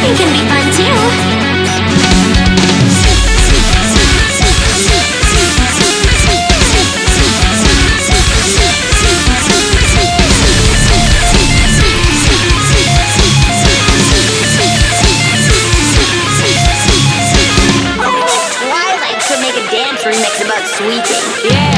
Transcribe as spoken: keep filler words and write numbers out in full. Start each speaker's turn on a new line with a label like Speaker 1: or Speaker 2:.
Speaker 1: Sweeping can be fun too. Twilight could make a dance remix about sweeping.
Speaker 2: Yeah.